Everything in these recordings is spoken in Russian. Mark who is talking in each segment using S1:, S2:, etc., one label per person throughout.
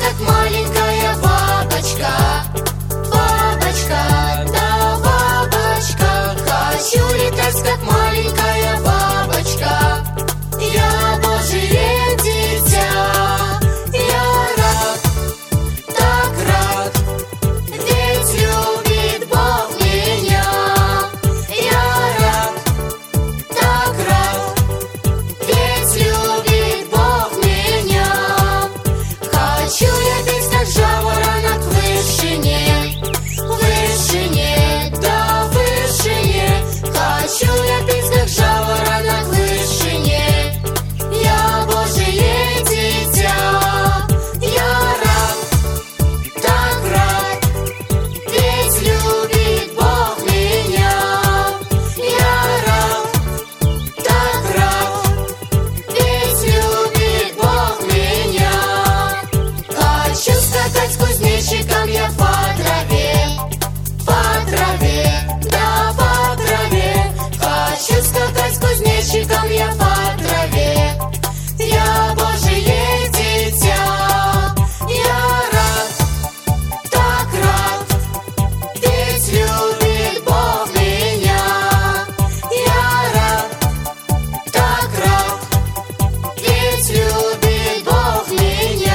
S1: как маленькая бабочка. Бабочка, да бабочка. Хочу летать, как маленькая бабочка. Я Божие дитя. Я рад, так рад, ведь любит Бог меня. Я рад, так рад, ведь любит Бог меня. Хочу я петь, как жаворонок в вышине, в вышине, да в вышине. Хочу я петь, как жаворонок в вышине. Я Божие дитя. Я рад, так рад, ведь любит Бог меня. Я рад, так рад, ведь любит Бог меня. Хочу скакать с кузнечиком я по траве, да по траве. Хочу скакать с кузнечиком я по траве. Я Божие дитя. Я рад, так рад, ведь любит Бог меня. Я рад, так рад, ведь любит Бог меня.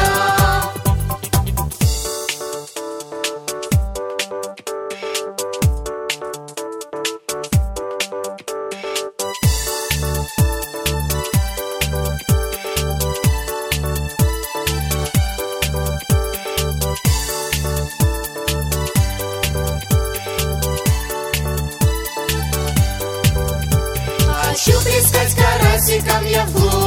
S1: Хочу плескать карасиком я в глубь.